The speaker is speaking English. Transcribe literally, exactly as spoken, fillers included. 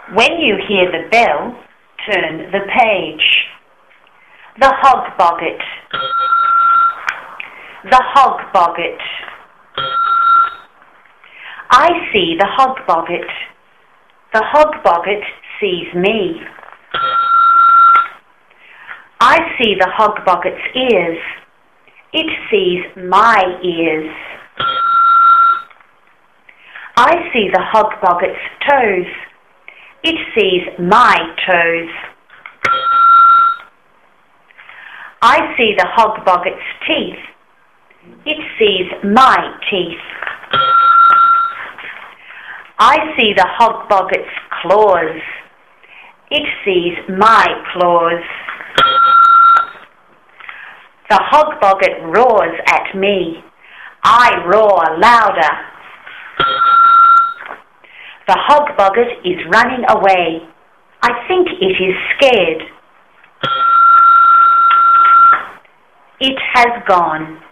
When you hear the bell, turn the page. The hog boggart. The hog boggart. I see the hog boggart. The hog boggart sees me. I see the hog boggart's ears. It sees my ears. I see the hog boggart's toes. It sees my toes. I see the hog boggart's teeth. It sees my teeth. I see the hog boggart's claws. It sees my claws. The hog boggart roars at me. I roar louder. The hog boggart is running away. I think it is scared. It has gone.